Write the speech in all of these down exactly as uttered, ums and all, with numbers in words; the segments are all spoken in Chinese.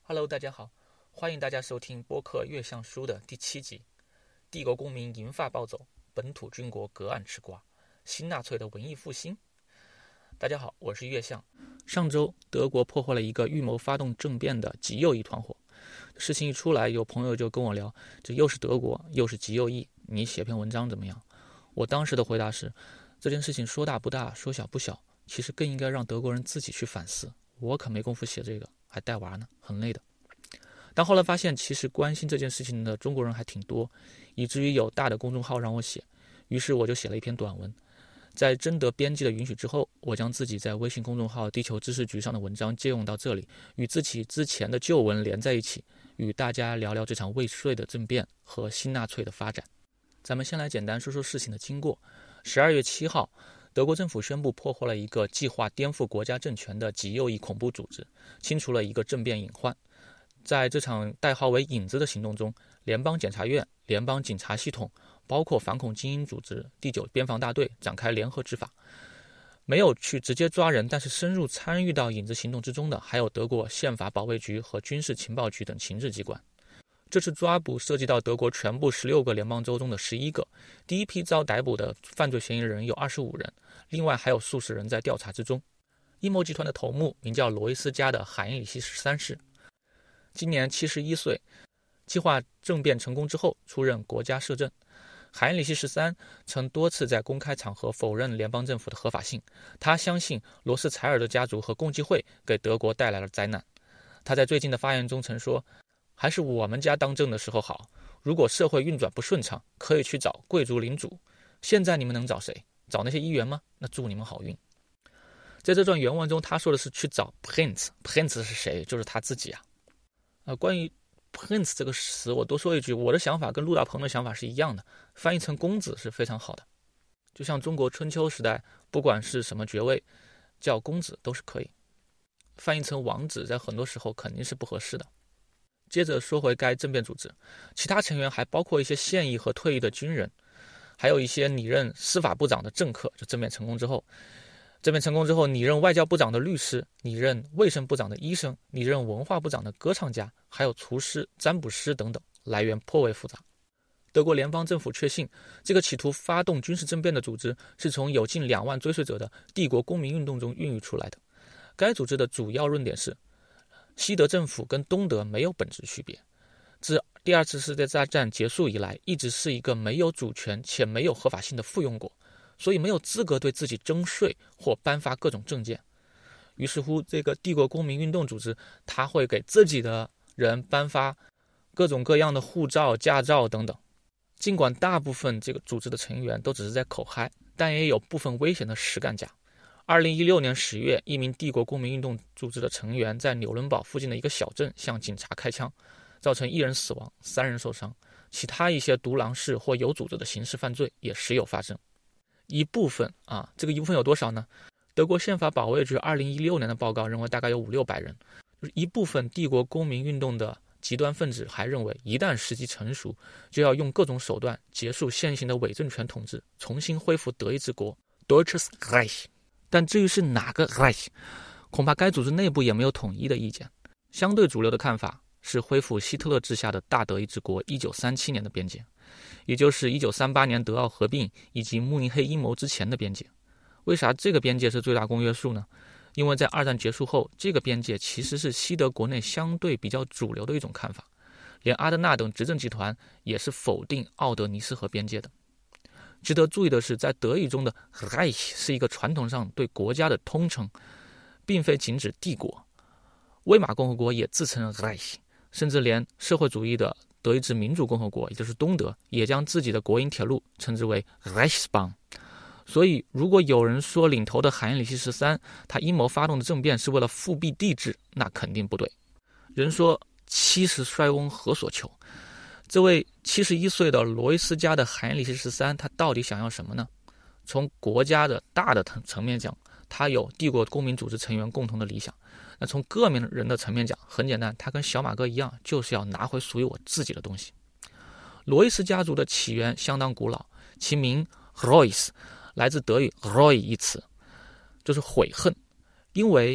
Hello， 大家好，欢迎大家收听播客《月相书》的第七集。帝国公民银发暴走，本土军国隔岸吃瓜，新纳粹的文艺复兴。大家好，我是月相。上周德国破获了一个预谋发动政变的极右翼团伙，事情一出来，有朋友就跟我聊，这又是德国又是极右翼，你写篇文章怎么样？我当时的回答是，这件事情说大不大，说小不小，其实更应该让德国人自己去反思，我可没工夫写这个，还带娃呢，很累的。但后来发现，其实关心这件事情的中国人还挺多，以至于有大的公众号让我写，于是我就写了一篇短文。在征得编辑的允许之后，我将自己在微信公众号地球知识局上的文章借用到这里，与自己之前的旧文连在一起，与大家聊聊这场未遂的政变和新纳粹的发展。咱们先来简单说说事情的经过。十二月七号，德国政府宣布破获了一个计划颠覆国家政权的极右翼恐怖组织，清除了一个政变隐患。在这场代号为影子的行动中，联邦检察院、联邦警察系统，包括反恐精英组织第九边防大队展开联合执法。没有去直接抓人，但是深入参与到影子行动之中的，还有德国宪法保卫局和军事情报局等情治机关。这次抓捕涉及到德国全部十六个联邦州中的十一个，第一批遭逮捕的犯罪嫌疑人有二十五人，另外还有数十人在调查之中。阴谋集团的头目名叫罗伊斯家的海因里希十三世，今年七十一岁，计划政变成功之后出任国家摄政。海因里希十三曾多次在公开场合否认联邦政府的合法性，他相信罗斯柴尔德家族和共济会给德国带来了灾难。他在最近的发言中曾说，还是我们家当政的时候好，如果社会运转不顺畅，可以去找贵族领主，现在你们能找谁？找那些议员吗？那祝你们好运。在这段原文中，他说的是去找 Prince， Prince 是谁？就是他自己啊。呃，关于 Prince 这个词，我多说一句，我的想法跟陆大鹏的想法是一样的，翻译成公子是非常好的。就像中国春秋时代，不管是什么爵位，叫公子都是可以。翻译成王子，在很多时候肯定是不合适的。接着说回该政变组织，其他成员还包括一些现役和退役的军人，还有一些拟任司法部长的政客。就政变成功之后，政变成功之后，拟任外交部长的律师，拟任卫生部长的医生，拟任文化部长的歌唱家，还有厨师、占卜师等等，来源颇为复杂。德国联邦政府确信，这个企图发动军事政变的组织是从有近两万追随者的帝国公民运动中孕育出来的。该组织的主要论点是，西德政府跟东德没有本质区别，自第二次世界大战结束以来，一直是一个没有主权且没有合法性的附庸国，所以没有资格对自己征税或颁发各种证件。于是乎，这个帝国公民运动组织，他会给自己的人颁发各种各样的护照、驾照等等。尽管大部分这个组织的成员都只是在口嗨，但也有部分危险的实干家。二零一六年十月，一名帝国公民运动组织的成员在纽伦堡附近的一个小镇向警察开枪，造成一人死亡，三人受伤。其他一些独狼式或有组织的刑事犯罪也时有发生。一部分啊，这个一部分有多少呢？德国宪法保卫局二零一六年的报告认为大概有五六百人。一部分帝国公民运动的极端分子还认为，一旦时机成熟，就要用各种手段结束现行的伪政权统治，重新恢复德意志国 Deutsches Reich。 但至于是哪个 Reich， 恐怕该组织内部也没有统一的意见。相对主流的看法是恢复希特勒治下的大德意志国一九三七年的边界，也就是一九三八年德奥合并以及慕尼黑阴谋之前的边界。为啥这个边界是最大公约数呢？因为在二战结束后，这个边界其实是西德国内相对比较主流的一种看法，连阿德纳等执政集团也是否定奥德尼斯河边界的。值得注意的是，在德语中的 Reich 是一个传统上对国家的通称，并非仅指帝国。威玛共和国也自称 Reich， 甚至连社会主义的德意志民主共和国，也就是东德，也将自己的国营铁路称之为 Reichsbahn。 所以如果有人说领头的海因里希十三他阴谋发动的政变是为了复辟帝制，那肯定不对。人说七十衰翁何所求，这位七十一岁的罗伊斯家的海因里希十三他到底想要什么呢？从国家的大的层面讲，他有帝国公民组织成员共同的理想。那从个人的层面讲，很简单，他跟小马哥一样，就是要拿回属于我自己的东西。罗伊斯家族的起源相当古老，其名 Reuss 来自德语 Reue 一词，就是悔恨。因为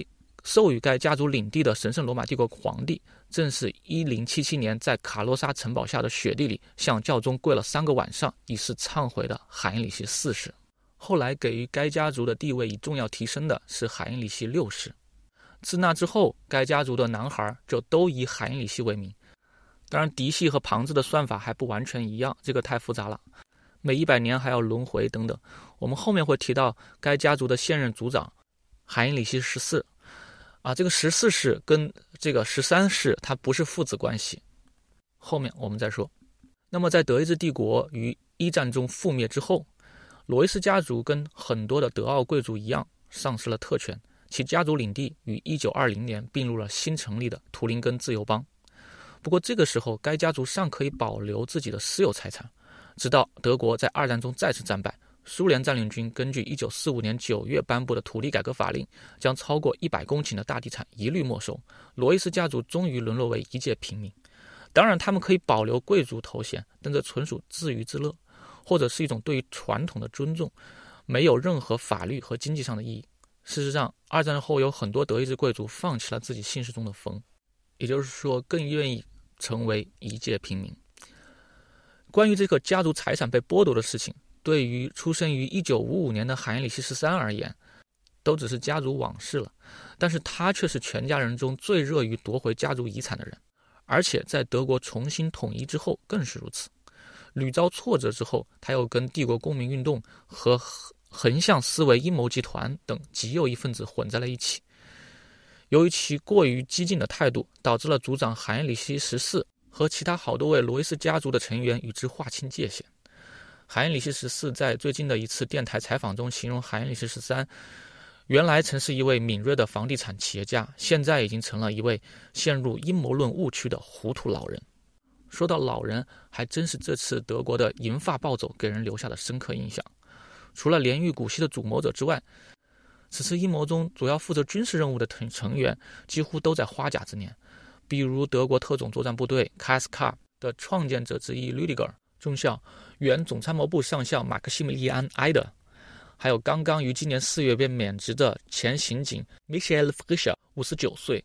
授予该家族领地的神圣罗马帝国皇帝，正是一零七七年在卡洛沙城堡下的雪地里向教宗跪了三个晚上以示忏悔的海因里希四世。后来给予该家族的地位以重要提升的是海因里希六世。自那之后，该家族的男孩就都以海因里希为名。当然嫡系和旁支的算法还不完全一样，这个太复杂了，每一百年还要轮回等等。我们后面会提到该家族的现任族长海因里希十四啊，这个十四世跟这个十三世他不是父子关系，后面我们再说。那么在德意志帝国于一战中覆灭之后，罗伊斯家族跟很多的德奥贵族一样丧失了特权，其家族领地于一九二零年并入了新成立的图林根自由邦。不过这个时候该家族尚可以保留自己的私有财产，直到德国在二战中再次战败，苏联占领军根据一九四五年九月颁布的土地改革法令，将超过一百公顷的大地产一律没收，罗伊斯家族终于沦落为一介平民。当然他们可以保留贵族头衔，但这纯属自娱自乐，或者是一种对于传统的尊重，没有任何法律和经济上的意义。事实上，二战后有很多德意志贵族放弃了自己姓氏中的封，也就是说更愿意成为一介平民。关于这个家族财产被剥夺的事情，对于出生于一九五五年的海因里希十三而言都只是家族往事了，但是他却是全家人中最热于夺回家族遗产的人，而且在德国重新统一之后更是如此。屡遭挫折之后，他又跟帝国公民运动和横向思维阴谋集团等极右翼分子混在了一起。由于其过于激进的态度，导致了族长海因里希十四和其他好多位罗伊斯家族的成员与之划清界限。海因里希十四在最近的一次电台采访中形容海因里希十三原来曾是一位敏锐的房地产企业家，现在已经成了一位陷入阴谋论误区的糊涂老人。说到老人，还真是这次德国的银发暴走给人留下的深刻印象。除了连狱古稀的主谋者之外，此次阴谋中主要负责军事任务的成员几乎都在花甲之年，比如德国特种作战部队 K S K 的创建者之一 Lüdiger 中校，原总参谋部上校马克西米利安·埃德，还有刚刚于今年四月被免职的前刑警 Michael Frischer 五十九岁，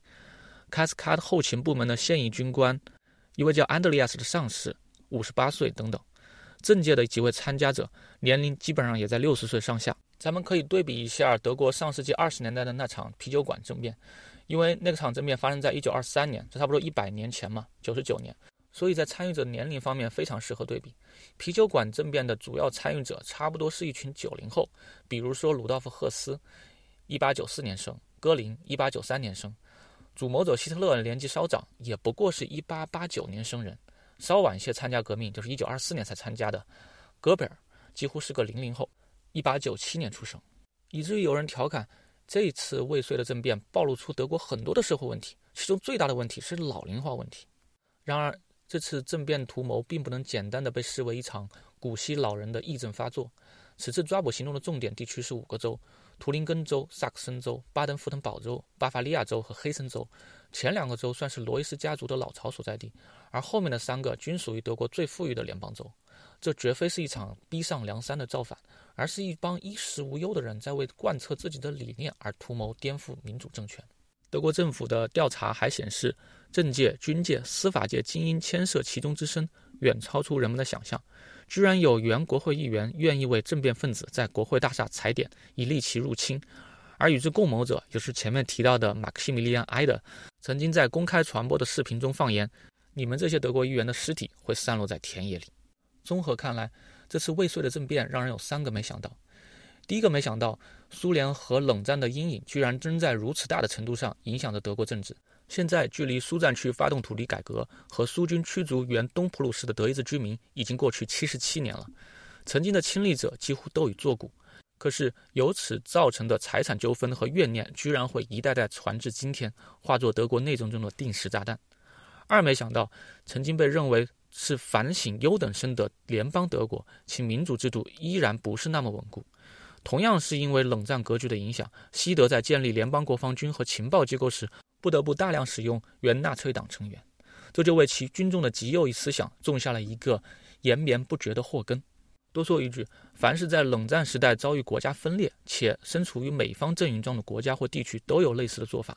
K S K 后勤部门的现役军官一位叫安德烈亚斯的上士五十八岁等等。政界的几位参加者年龄基本上也在六十岁上下。咱们可以对比一下德国上世纪二十年代的那场啤酒馆政变，因为那场政变发生在一九二三年，这差不多一百年前嘛，九十九年，所以在参与者年龄方面非常适合对比。啤酒馆政变的主要参与者差不多是一群九零后，比如说鲁道夫·赫斯一八九四年生，戈林一八九三年生，主谋者希特勒年纪稍长，也不过是一八八九年生人，稍晚些参加革命，就是一九二四年才参加的戈贝尔几乎是个零零后，一八九七年出生，以至于有人调侃这一次未遂的政变暴露出德国很多的社会问题，其中最大的问题是老龄化问题。然而这次政变图谋并不能简单的被视为一场古稀老人的议政发作。此次抓捕行动的重点地区是五个州：图林根州、萨克森州、巴登符腾堡州、巴伐利亚州和黑森州。前两个州算是罗伊斯家族的老巢所在地，而后面的三个均属于德国最富裕的联邦州。这绝非是一场逼上梁山的造反，而是一帮衣食无忧的人在为贯彻自己的理念而图谋颠覆民主政权。德国政府的调查还显示，政界、军界、司法界精英牵涉其中之深，远超出人们的想象。居然有原国会议员愿意为政变分子在国会大厦踩点，以利其入侵。而与之共谋者，也就是前面提到的马克西米利安·埃德，曾经在公开传播的视频中放言：你们这些德国议员的尸体会散落在田野里。综合看来，这次未遂的政变让人有三个没想到。第一个没想到，苏联和冷战的阴影居然真在如此大的程度上影响着德国政治。现在距离苏战区发动土地改革和苏军驱逐原东普鲁士的德意志居民已经过去七十七年了，曾经的亲历者几乎都已作古。可是由此造成的财产纠纷和怨念居然会一代代传至今天，化作德国内政中的定时炸弹。二没想到，曾经被认为是反省优等生的联邦德国，其民主制度依然不是那么稳固。同样是因为冷战格局的影响，西德在建立联邦国防军和情报机构时不得不大量使用原纳粹党成员，这就为其军中的极右翼思想种下了一个延绵不绝的祸根。多说一句，凡是在冷战时代遭遇国家分裂且身处于美方阵营中的国家或地区都有类似的做法，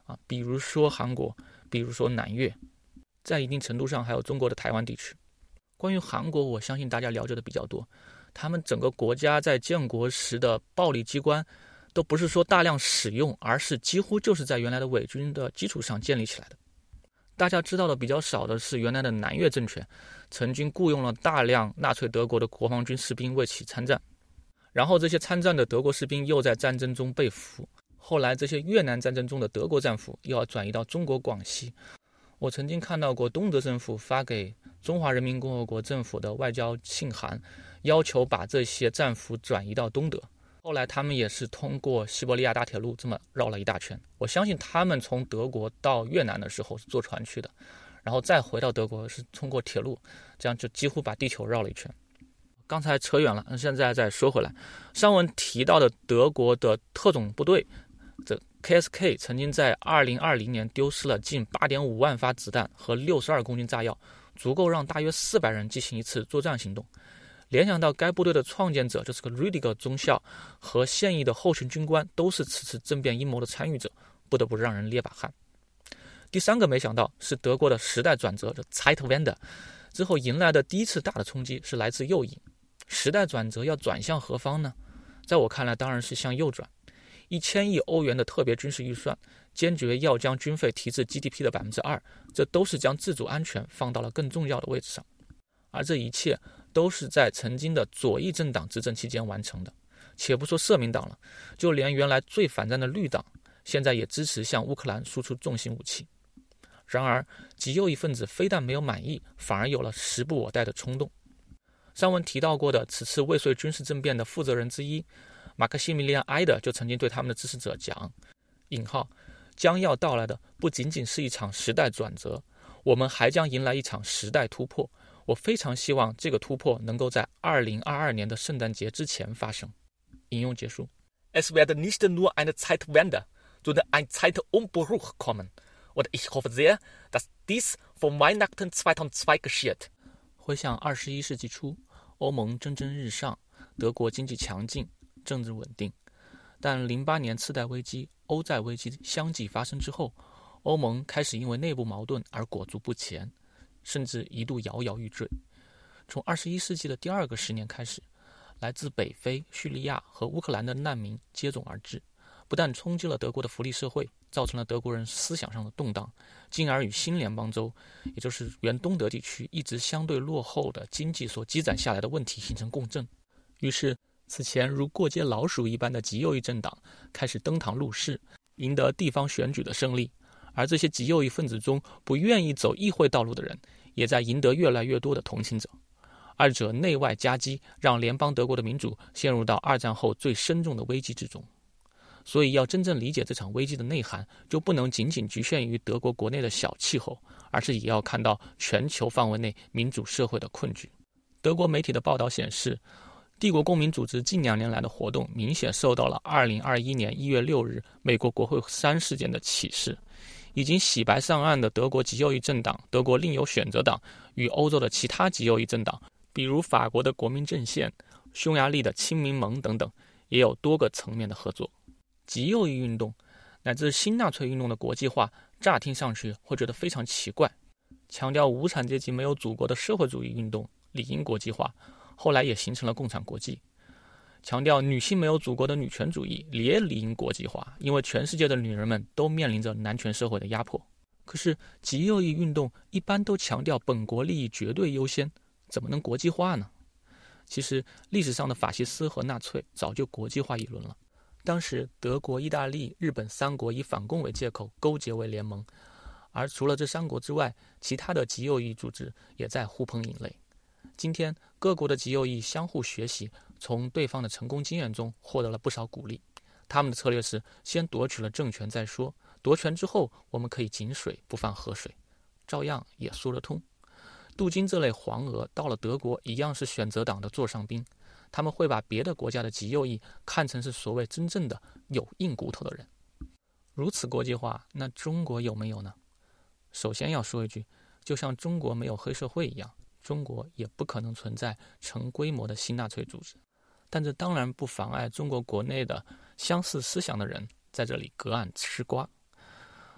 啊，比如说韩国，比如说南越，在一定程度上还有中国的台湾地区。关于韩国，我相信大家了解的比较多，他们整个国家在建国时的暴力机关都不是说大量使用，而是几乎就是在原来的伪军的基础上建立起来的。大家知道的比较少的是，原来的南越政权曾经雇佣了大量纳粹德国的国防军士兵为其参战，然后这些参战的德国士兵又在战争中被俘，后来这些越南战争中的德国战俘又要转移到中国广西。我曾经看到过东德政府发给中华人民共和国政府的外交信函，要求把这些战俘转移到东德。后来他们也是通过西伯利亚大铁路这么绕了一大圈。我相信他们从德国到越南的时候是坐船去的，然后再回到德国是通过铁路，这样就几乎把地球绕了一圈。刚才扯远了，现在再说回来，上文提到的德国的特种部队这 K S K 曾经在二零二零年丢失了近 八点五万发子弹和六十二公斤炸药，足够让大约四百人进行一次作战行动。联想到该部队的创建者就是个 Rüdiger 中校和现役的后勤军官都是此次政变阴谋的参与者，不得不让人捏把汗。第三个没想到是德国的时代转折，这 Zeitwende 之后迎来的第一次大的冲击是来自右翼。时代转折要转向何方呢？在我看来当然是向右转。一千亿欧元的特别军事预算，坚决要将军费提至 G D P 的 百分之二， 这都是将自主安全放到了更重要的位置上。而这一切都是在曾经的左翼政党执政期间完成的。且不说社民党了，就连原来最反战的绿党现在也支持向乌克兰输出重型武器。然而极右翼分子非但没有满意，反而有了时不我待的冲动。上文提到过的此次未遂军事政变的负责人之一马克西米利安·埃德就曾经对他们的支持者讲引号将要到来的不仅仅是一场时代转折，我们还将迎来一场时代突破。我非常希望这个突破能够在二零二二年的圣诞节之前发生。引用结束。Es werde nicht nur eine Zeitwende, sondern ein Zeitumbruch kommen. Und ich hoffe sehr, dass dies vor Weihnachten zweitausendzwei geschieht. 回想二十一世纪初，欧盟蒸蒸日上，德国经济强劲，政治稳定。但零八年次贷危机、欧债危机相继发生之后，欧盟开始因为内部矛盾而裹足不前，甚至一度摇摇欲坠。从二十一世纪的第二个十年开始，来自北非、叙利亚和乌克兰的难民接踵而至，不但冲击了德国的福利社会，造成了德国人思想上的动荡，进而与新联邦州，也就是原东德地区一直相对落后的经济所积攒下来的问题形成共振。于是此前如过街老鼠一般的极右翼政党开始登堂入室，赢得地方选举的胜利。而这些极右翼分子中不愿意走议会道路的人，也在赢得越来越多的同情者。二者内外夹击，让联邦德国的民主陷入到二战后最深重的危机之中。所以要真正理解这场危机的内涵，就不能仅仅局限于德国国内的小气候，而是也要看到全球范围内民主社会的困局。德国媒体的报道显示，帝国公民组织近两年来的活动明显受到了二零二一年一月六日美国国会山事件的启示。已经洗白上岸的德国极右翼政党德国另有选择党与欧洲的其他极右翼政党，比如法国的国民阵线、匈牙利的亲民盟等等，也有多个层面的合作。极右翼运动乃至新纳粹运动的国际化，乍听上去会觉得非常奇怪。强调无产阶级没有祖国的社会主义运动理应国际化，后来也形成了共产国际。强调女性没有祖国的女权主义也理应国际化，因为全世界的女人们都面临着男权社会的压迫。可是极右翼运动一般都强调本国利益绝对优先，怎么能国际化呢？其实历史上的法西斯和纳粹早就国际化一轮了。当时德国、意大利、日本三国以反共为借口勾结为联盟，而除了这三国之外，其他的极右翼组织也在互捧引类。今天各国的极右翼相互学习，从对方的成功经验中获得了不少鼓励。他们的策略是先夺取了政权再说，夺权之后我们可以井水不犯河水，照样也说得通。镀金这类黄鹅到了德国一样是选择党的座上宾，他们会把别的国家的极右翼看成是所谓真正的有硬骨头的人。如此国际化，那中国有没有呢？首先要说一句，就像中国没有黑社会一样，中国也不可能存在成规模的新纳粹组织。但这当然不妨碍中国国内的相似思想的人在这里隔岸吃瓜。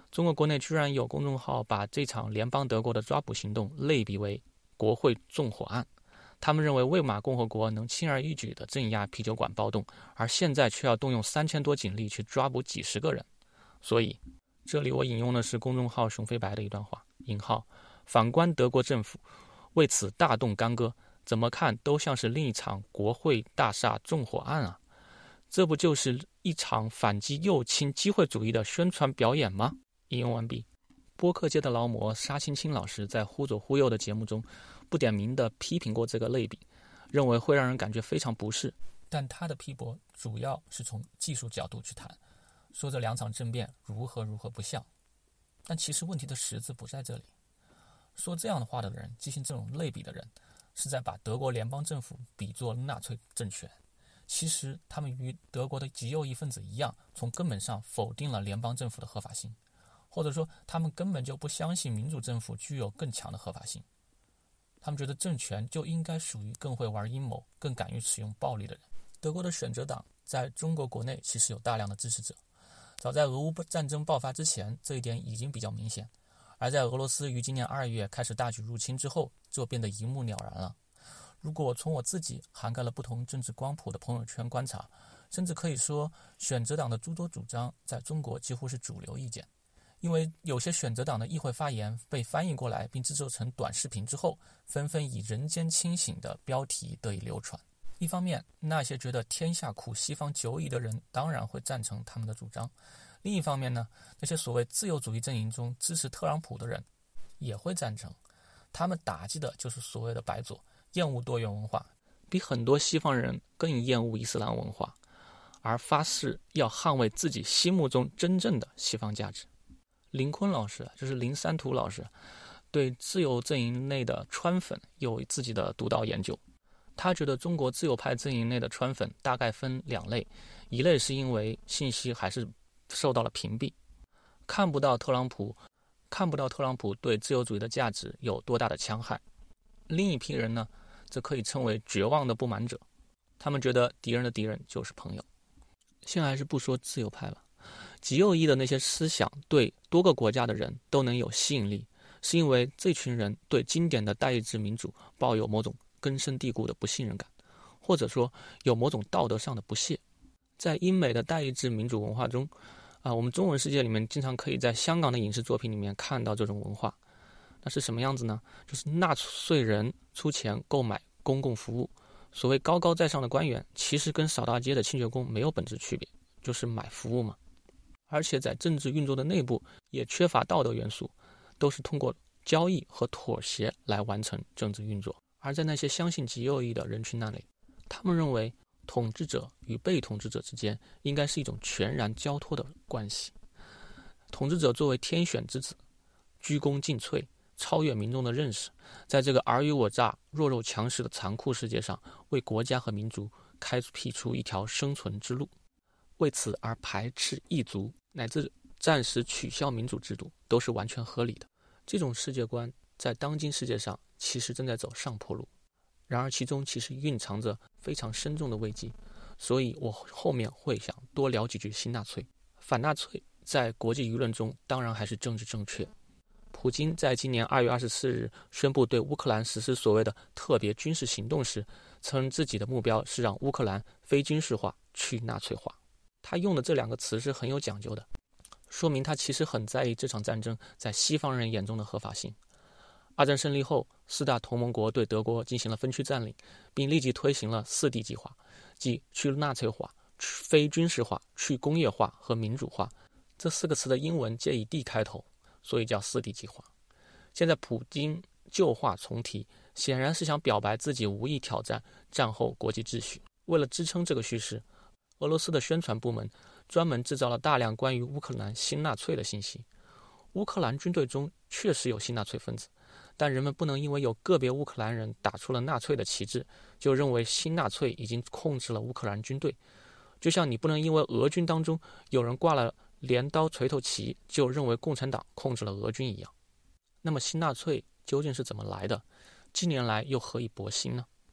中国国内居然有公众号把这场联邦德国的抓捕行动类比为国会纵火案。他们认为魏玛共和国能轻而易举地镇压啤酒馆暴动，而现在却要动用三千多警力去抓捕几十个人。所以这里我引用的是公众号熊飞白的一段话，引号，反观德国政府为此大动干戈，怎么看都像是另一场国会大厦纵火案啊，这不就是一场反击右倾机会主义的宣传表演吗？引用完毕。播客界的劳模沙青青老师在忽左忽右的节目中不点名地批评过这个类比，认为会让人感觉非常不适，但他的批驳主要是从技术角度去谈，说这两场政变如何如何不像。但其实问题的实质不在这里。说这样的话的人，进行这种类比的人，是在把德国联邦政府比作纳粹政权。其实他们与德国的极右翼分子一样，从根本上否定了联邦政府的合法性，或者说他们根本就不相信民主政府具有更强的合法性。他们觉得政权就应该属于更会玩阴谋、更敢于使用暴力的人。德国的选择党在中国国内其实有大量的支持者，早在俄乌战争爆发之前，这一点已经比较明显，而在俄罗斯于今年二月开始大举入侵之后，就变得一目了然了。如果从我自己涵盖了不同政治光谱的朋友圈观察，甚至可以说选择党的诸多主张在中国几乎是主流意见。因为有些选择党的议会发言被翻译过来并制作成短视频之后，纷纷以人间清醒的标题得以流传。一方面，那些觉得天下苦西方久矣的人当然会赞成他们的主张，另一方面呢，那些所谓自由主义阵营中支持特朗普的人也会赞成。他们打击的就是所谓的白左，厌恶多元文化，比很多西方人更厌恶伊斯兰文化，而发誓要捍卫自己心目中真正的西方价值。林坤老师，就是林三图老师，对自由阵营内的川粉有自己的独到研究。他觉得中国自由派阵营内的川粉大概分两类，一类是因为信息还是受到了屏蔽，看不到特朗普看不到特朗普对自由主义的价值有多大的戕害。另一批人呢，则可以称为绝望的不满者，他们觉得敌人的敌人就是朋友。现在还是不说自由派了，极右翼的那些思想对多个国家的人都能有吸引力，是因为这群人对经典的代议制民主抱有某种根深蒂固的不信任感，或者说有某种道德上的不屑。在英美的代议制民主文化中啊，我们中文世界里面经常可以在香港的影视作品里面看到这种文化。那是什么样子呢？就是纳税人出钱购买公共服务，所谓高高在上的官员其实跟扫大街的清洁工没有本质区别，就是买服务嘛。而且在政治运作的内部也缺乏道德元素，都是通过交易和妥协来完成政治运作。而在那些相信极右翼的人群那里，他们认为统治者与被统治者之间应该是一种全然交托的关系。统治者作为天选之子，鞠躬尽瘁，超越民众的认识，在这个尔虞我诈、弱肉强食的残酷世界上，为国家和民族开辟出一条生存之路。为此而排斥异族，乃至暂时取消民主制度，都是完全合理的。这种世界观在当今世界上其实正在走上坡路，然而其中其实蕴藏着非常深重的危机，所以我后面会想多聊几句新纳粹。反纳粹在国际舆论中当然还是政治正确。普京在今年二月二十四日宣布对乌克兰实施所谓的特别军事行动时，称自己的目标是让乌克兰非军事化、去纳粹化。他用的这两个词是很有讲究的，说明他其实很在意这场战争在西方人眼中的合法性。二战胜利后，四大同盟国对德国进行了分区占领，并立即推行了四 D 计划，即去纳粹化、非军事化、去工业化和民主化。这四个词的英文皆以 D 开头，所以叫四 D 计划。现在普京旧话重提，显然是想表白自己无意挑战战后国际秩序。为了支撑这个叙事，俄罗斯的宣传部门专门制造了大量关于乌克兰新纳粹的信息。乌克兰军队中确实有新纳粹分子，但人们不能因为有个别乌克兰人打出了纳粹的旗帜，就认为新纳粹已经控制了乌克兰军队。就像你不能因为俄军当中有人挂了镰刀锤头旗，就认为共产党控制了俄军一样。那么新纳粹究竟是怎么来的？近年来又何以博兴呢？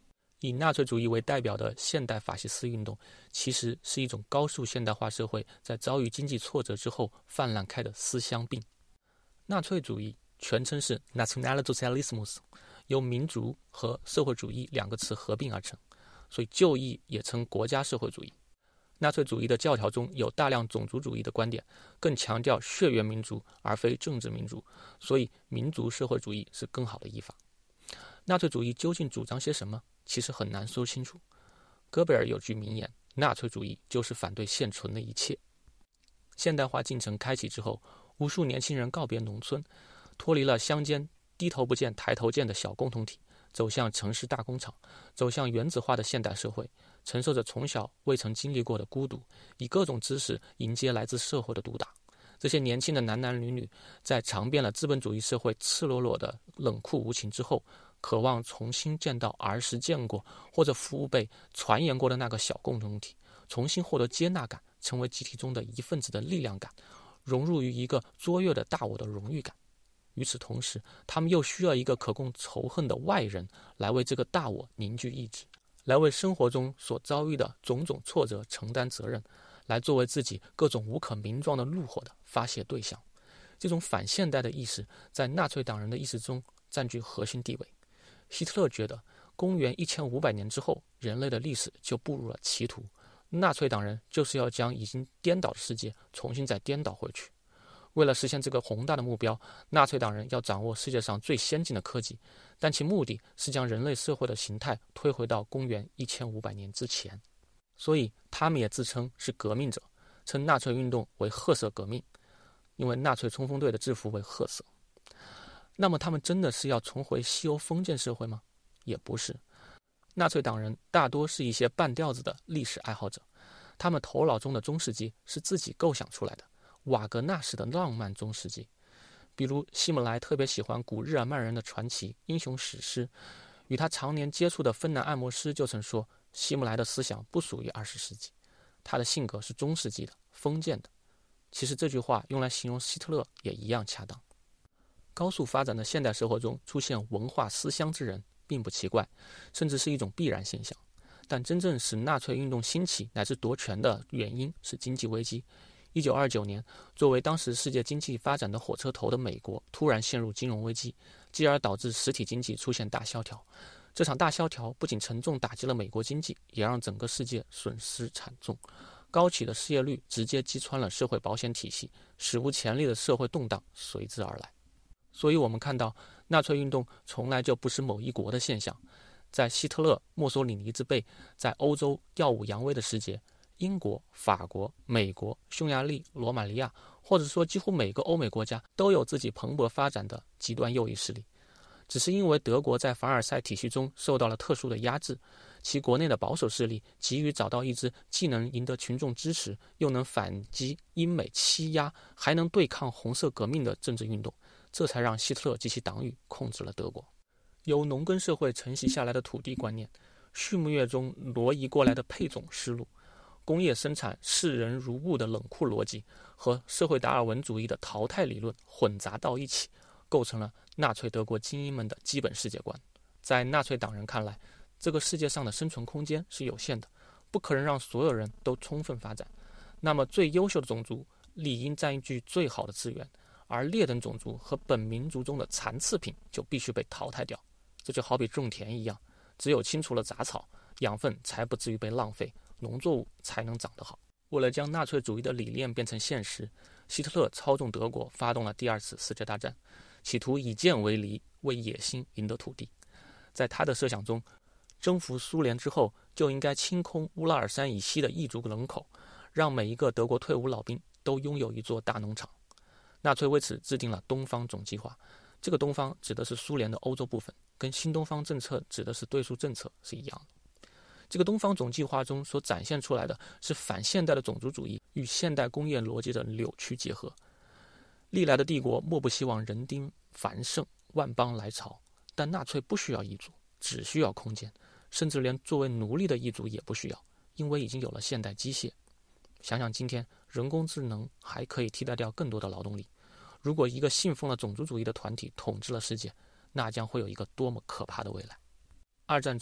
以纳粹主义为代表的现代法西斯运动，其实是一种高速现代化社会在遭遇经济挫折之后泛滥开的思乡病。纳粹主义全称是 Nationalsozialismus， 由民族和社会主义两个词合并而成，所以旧义也称国家社会主义。纳粹主义的教条中有大量种族主义的观点，更强调血缘民族而非政治民族，所以民族社会主义是更好的译法。纳粹主义究竟主张些什么？其实很难说清楚。戈贝尔有句名言：纳粹主义就是反对现存的一切。现代化进程开启之后，无数年轻人告别农村，脱离了乡间低头不见抬头见的小共同体，走向城市大工厂，走向原子化的现代社会，承受着从小未曾经历过的孤独，以各种姿势迎接来自社会的毒打。这些年轻的男男女女在尝遍了资本主义社会赤裸裸的冷酷无情之后，渴望重新见到儿时见过或者父辈传言过的那个小共同体，重新获得接纳感，成为集体中的一份子的力量感，融入于一个卓越的大我的荣誉感。与此同时，他们又需要一个可供仇恨的外人来为这个大我凝聚意志，来为生活中所遭遇的种种挫折承担责任，来作为自己各种无可名状的怒火的发泄对象。这种反现代的意识在纳粹党人的意识中占据核心地位。希特勒觉得公元一千五百年之后，人类的历史就步入了歧途，纳粹党人就是要将已经颠倒的世界重新再颠倒回去。为了实现这个宏大的目标，纳粹党人要掌握世界上最先进的科技，但其目的是将人类社会的形态推回到公元一千五百年之前。所以他们也自称是革命者，称纳粹运动为褐色革命，因为纳粹冲锋队的制服为褐色。那么他们真的是要重回西欧封建社会吗？也不是。纳粹党人大多是一些半吊子的历史爱好者，他们头脑中的中世纪是自己构想出来的，瓦格纳式的浪漫中世纪。比如希姆莱特别喜欢古日耳曼人的传奇英雄史诗，与他常年接触的芬兰按摩师就曾说，希姆莱的思想不属于二十世纪，他的性格是中世纪的、封建的。其实这句话用来形容希特勒也一样恰当。高速发展的现代社会中出现文化思乡之人并不奇怪，甚至是一种必然现象。但真正使纳粹运动兴起乃至夺权的原因是经济危机。一九二九年，作为当时世界经济发展的火车头的美国突然陷入金融危机，继而导致实体经济出现大萧条。这场大萧条不仅沉重打击了美国经济，也让整个世界损失惨重。高企的失业率直接击穿了社会保险体系，史无前例的社会动荡随之而来。所以我们看到，纳粹运动从来就不是某一国的现象。在希特勒、墨索里尼之辈在欧洲耀武扬威的时节，英国、法国、美国、匈牙利、罗马尼亚，或者说几乎每个欧美国家都有自己蓬勃发展的极端右翼势力。只是因为德国在凡尔赛体系中受到了特殊的压制，其国内的保守势力急于找到一支既能赢得群众支持，又能反击英美欺压，还能对抗红色革命的政治运动，这才让希特勒及其党羽控制了德国。由农耕社会承袭下来的土地观念，畜牧业中挪移过来的配种思路，工业生产视人如物的冷酷逻辑和社会达尔文主义的淘汰理论混杂到一起，构成了纳粹德国精英们的基本世界观。在纳粹党人看来，这个世界上的生存空间是有限的，不可能让所有人都充分发展。那么最优秀的种族理应占据最好的资源，而劣等种族和本民族中的残次品就必须被淘汰掉。这就好比种田一样，只有清除了杂草，养分才不至于被浪费，农作物才能长得好。为了将纳粹主义的理念变成现实，希特勒操纵德国发动了第二次世界大战，企图以剑为犁，为野心赢得土地。在他的设想中，征服苏联之后就应该清空乌拉尔山以西的异族人口，让每一个德国退伍老兵都拥有一座大农场。纳粹为此制定了东方总计划，这个东方指的是苏联的欧洲部分，跟新东方政策指的是对苏政策是一样的。这个东方总计划中所展现出来的是反现代的种族主义与现代工业逻辑的扭曲结合。历来的帝国莫不希望人丁繁盛，万邦来朝，但纳粹不需要异族，只需要空间，甚至连作为奴隶的异族也不需要，因为已经有了现代机械。想想今天人工智能还可以替代掉更多的劳动力，如果一个信奉了种族主义的团体统治了世界，那将会有一个多么可怕的未来。二战中，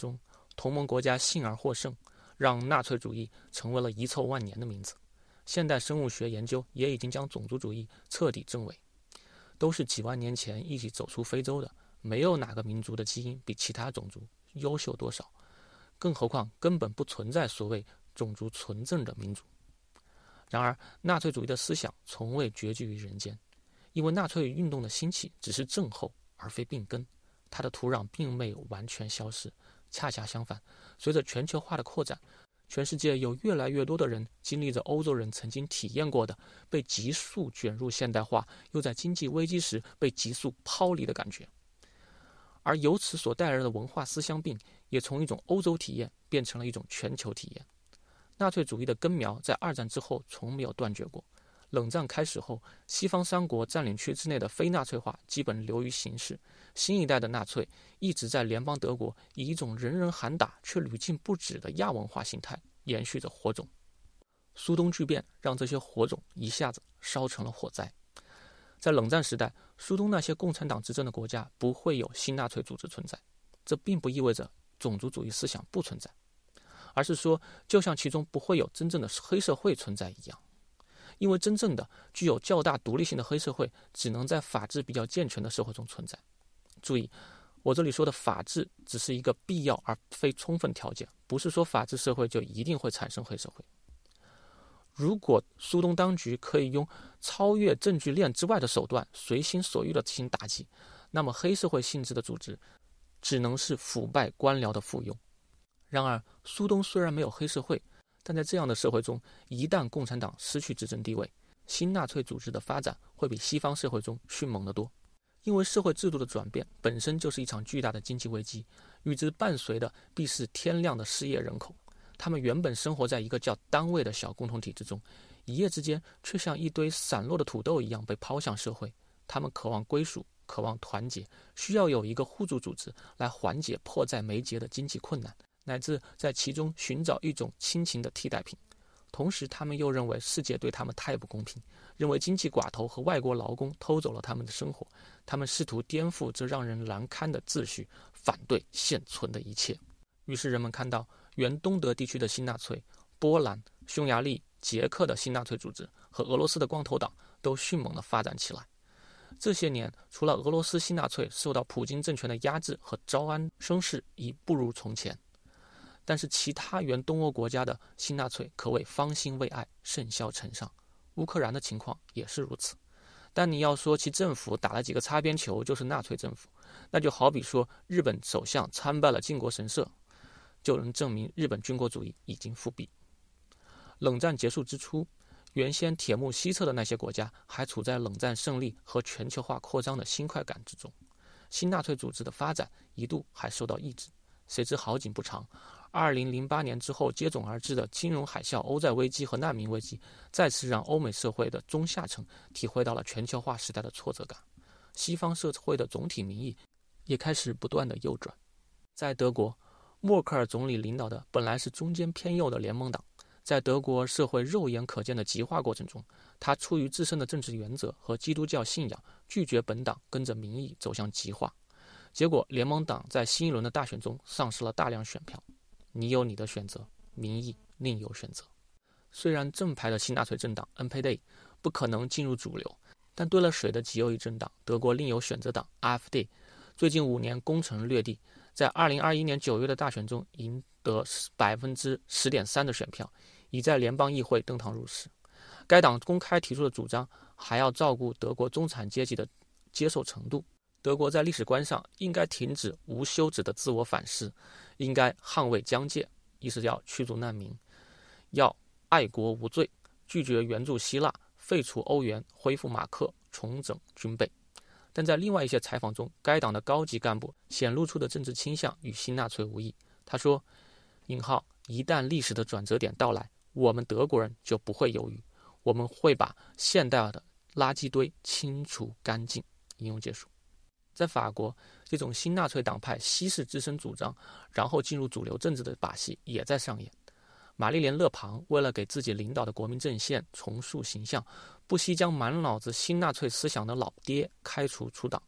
同盟国家幸而获胜，让纳粹主义成为了遗臭万年的名字。现代生物学研究也已经将种族主义彻底证伪。都是几万年前一起走出非洲的，没有哪个民族的基因比其他种族优秀多少，更何况根本不存在所谓种族纯正的民族。然而，纳粹主义的思想从未绝迹于人间，因为纳粹运动的兴起只是症候而非病根，它的土壤并没有完全消失，恰恰相反，随着全球化的扩展，全世界有越来越多的人经历着欧洲人曾经体验过的被急速卷入现代化，又在经济危机时被急速抛离的感觉。而由此所带来的文化思乡病，也从一种欧洲体验变成了一种全球体验。纳粹主义的根苗在二战之后从没有断绝过。冷战开始后，西方三国占领区之内的非纳粹化基本流于形式，新一代的纳粹一直在联邦德国以一种人人喊打却屡禁不止的亚文化形态延续着火种。苏东剧变让这些火种一下子烧成了火灾。在冷战时代，苏东那些共产党执政的国家不会有新纳粹组织存在，这并不意味着种族主义思想不存在，而是说就像其中不会有真正的黑社会存在一样。因为真正的具有较大独立性的黑社会只能在法治比较健全的社会中存在。注意，我这里说的法治只是一个必要而非充分条件，不是说法治社会就一定会产生黑社会。如果苏东当局可以用超越证据链之外的手段随心所欲地进行打击，那么黑社会性质的组织只能是腐败官僚的附庸。然而，苏东虽然没有黑社会，但在这样的社会中，一旦共产党失去执政地位，新纳粹组织的发展会比西方社会中迅猛得多。因为社会制度的转变本身就是一场巨大的经济危机，与之伴随的必是天量的失业人口。他们原本生活在一个叫单位的小共同体之中，一夜之间却像一堆散落的土豆一样被抛向社会。他们渴望归属，渴望团结，需要有一个互助组织来缓解迫在眉睫的经济困难，乃至在其中寻找一种亲情的替代品。同时，他们又认为世界对他们太不公平，认为经济寡头和外国劳工偷走了他们的生活。他们试图颠覆这让人难堪的秩序，反对现存的一切。于是人们看到原东德地区的新纳粹、波兰、匈牙利、捷克的新纳粹组织和俄罗斯的光头党都迅猛地发展起来。这些年，除了俄罗斯新纳粹受到普京政权的压制和招安声势已不如从前，但是其他原东欧国家的新纳粹可谓方兴未艾，甚嚣尘上。乌克兰的情况也是如此。但你要说其政府打了几个擦边球就是纳粹政府，那就好比说日本首相参拜了靖国神社，就能证明日本军国主义已经复辟。冷战结束之初，原先铁幕西侧的那些国家还处在冷战胜利和全球化扩张的新快感之中，新纳粹组织的发展一度还受到抑制。谁知好景不长，二零零八年之后接踵而至的金融海啸、欧债危机和难民危机，再次让欧美社会的中下层体会到了全球化时代的挫折感。西方社会的总体民意也开始不断的右转。在德国，默克尔总理领导的本来是中间偏右的联盟党，在德国社会肉眼可见的极化过程中，他出于自身的政治原则和基督教信仰，拒绝本党跟着民意走向极化。结果，联盟党在新一轮的大选中丧失了大量选票。你有你的选择，民意另有选择。虽然正牌的新纳粹政党 N P D 不可能进入主流，但兑了水的极右翼政党德国另有选择党 A F D 最近五年攻城略地，在二零二一年九月的大选中赢得 百分之十点三 的选票，已在联邦议会登堂入室。该党公开提出的主张还要照顾德国中产阶级的接受程度。德国在历史观上应该停止无休止的自我反思，应该捍卫疆界，意思要驱逐难民，要爱国无罪，拒绝援助希腊，废除欧元，恢复马克，重整军备。但在另外一些采访中，该党的高级干部显露出的政治倾向与新纳粹无异。他说引号一旦历史的转折点到来，我们德国人就不会犹豫，我们会把现代的垃圾堆清除干净。引用结束。在法国，这种新纳粹党派稀释自身主张，然后进入主流政治的把戏也在上演。玛丽莲·勒庞为了给自己领导的国民阵线重塑形象，不惜将满脑子新纳粹思想的老爹开除出党，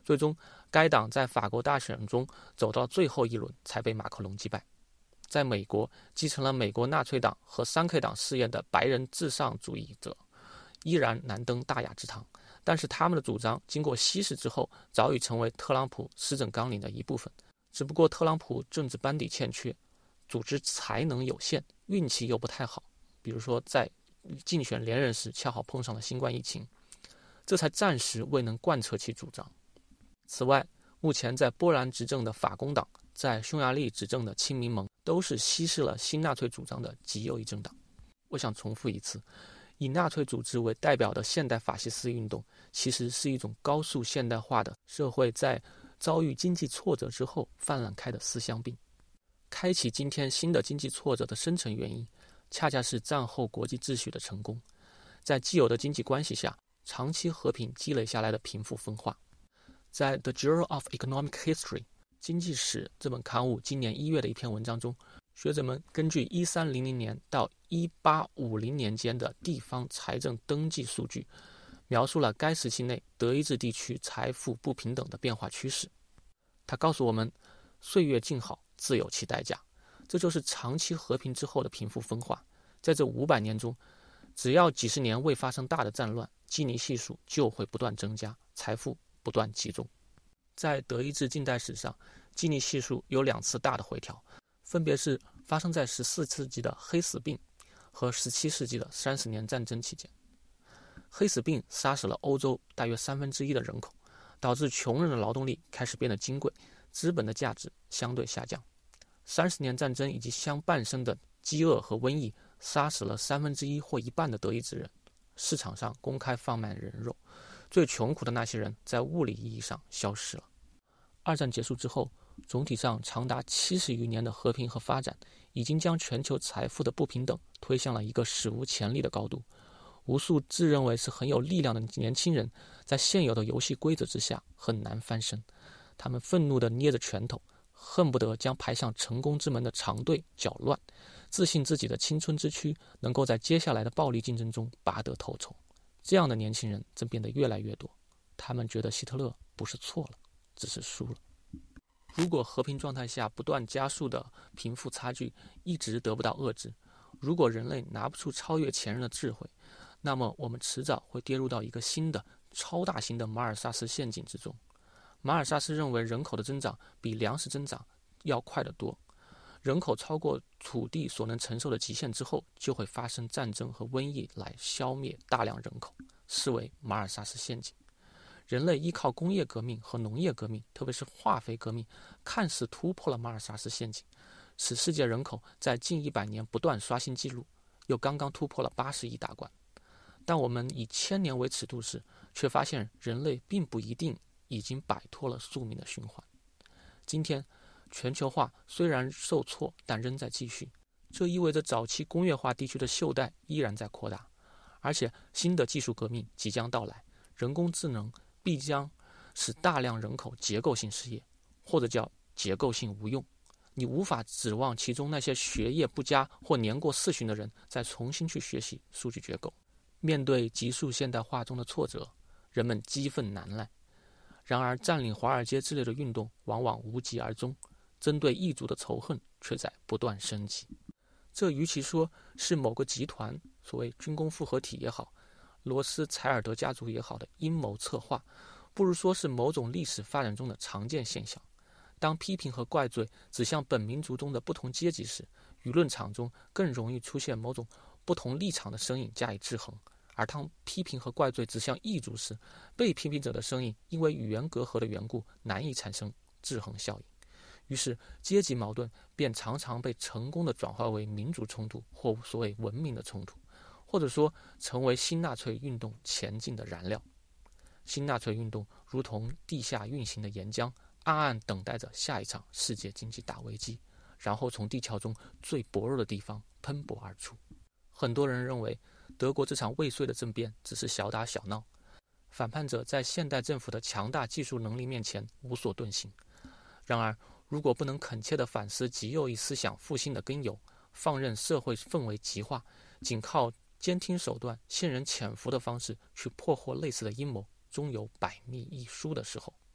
最终该党在法国大选中走到最后一轮才被马克龙击败。在美国，继承了美国纳粹党和三 K 党事业的白人至上主义者依然难登大雅之堂，但是他们的主张经过稀释之后，早已成为特朗普施政纲领的一部分。只不过特朗普政治班底欠缺，组织才能有限，运气又不太好，比如说在竞选连任时恰好碰上了新冠疫情，这才暂时未能贯彻其主张。此外，目前在波兰执政的法工党，在匈牙利执政的亲民盟，都是稀释了新纳粹主张的极右翼政党。我想重复一次，以纳粹组织为代表的现代法西斯运动，其实是一种高速现代化的社会在遭遇经济挫折之后泛滥开的思乡病。开启今天新的经济挫折的深层原因，恰恰是战后国际秩序的成功，在既有的经济关系下，长期和平积累下来的贫富分化。在 The Journal of Economic History 经济史这本刊物今年一月的一篇文章中，学者们根据一三零零年到一八五零年间的地方财政登记数据，描述了该时期内德意志地区财富不平等的变化趋势。它告诉我们，岁月静好自有其代价，这就是长期和平之后的贫富分化。在这五百年中，只要几十年未发生大的战乱，基尼系数就会不断增加，财富不断集中。在德意志近代史上，基尼系数有两次大的回调，分别是发生在十四世纪的黑死病和十七世纪的三十年战争期间。黑死病杀死了欧洲大约三分之一的人口，导致穷人的劳动力开始变得金贵，资本的价值相对下降。三十年战争以及相伴生的饥饿和瘟疫杀死了三分之一或一半的德意志人，市场上公开贩卖人肉，最穷苦的那些人在物理意义上消失了。二战结束之后，总体上长达七十余年的和平和发展，已经将全球财富的不平等推向了一个史无前例的高度。无数自认为是很有力量的年轻人，在现有的游戏规则之下很难翻身，他们愤怒地捏着拳头，恨不得将排向成功之门的长队搅乱，自信自己的青春之躯能够在接下来的暴力竞争中拔得头筹。这样的年轻人正变得越来越多，他们觉得希特勒不是错了，只是输了。如果和平状态下不断加速的贫富差距一直得不到遏制，如果人类拿不出超越前人的智慧，那么我们迟早会跌入到一个新的超大型的马尔萨斯陷阱之中。马尔萨斯认为人口的增长比粮食增长要快得多，人口超过土地所能承受的极限之后，就会发生战争和瘟疫来消灭大量人口，视为马尔萨斯陷阱。人类依靠工业革命和农业革命，特别是化肥革命，看似突破了马尔萨斯陷阱，使世界人口在近一百年不断刷新纪录，又刚刚突破了八十亿大关。但我们以千年为尺度时，却发现人类并不一定已经摆脱了宿命的循环。今天，全球化虽然受挫，但仍在继续。这意味着早期工业化地区的袖带依然在扩大，而且新的技术革命即将到来，人工智能必将使大量人口结构性失业，或者叫结构性无用。你无法指望其中那些学业不佳或年过四旬的人再重新去学习数据结构。面对急速现代化中的挫折，人们激愤难耐。然而，占领华尔街之类的运动往往无疾而终，针对异族的仇恨却在不断升级。这与其说是某个集团，所谓军工复合体也好，罗斯柴尔德家族也好的阴谋策划，不如说是某种历史发展中的常见现象。当批评和怪罪指向本民族中的不同阶级时，舆论场中更容易出现某种不同立场的声音加以制衡。而当批评和怪罪指向异族时，被批评者的声音因为语言隔阂的缘故难以产生制衡效应，于是阶级矛盾便常常被成功地转化为民族冲突或所谓文明的冲突，或者说成为新纳粹运动前进的燃料。新纳粹运动如同地下运行的岩浆，暗暗等待着下一场世界经济大危机，然后从地壳中最薄弱的地方喷薄而出。很多人认为德国这场未遂的政变只是小打小闹，反叛者在现代政府的强大技术能力面前无所遁形。然而，如果不能恳切地反思极右翼思想复兴的根由，放任社会氛围极化，仅靠监听手段、陷人潜伏的方式去破获类似的阴谋，终有百密一疏的时候。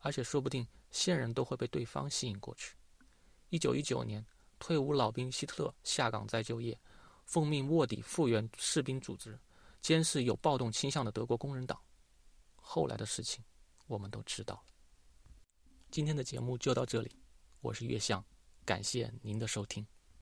而且说不定现任都会被对方吸引过去。一九一九年，退伍老兵希特勒下岗再就业，奉命卧底复员士兵组织，监视有暴动倾向的德国工人党。后来的事情我们都知道了。今天的节目就到这里，我是岳向，感谢您的收听。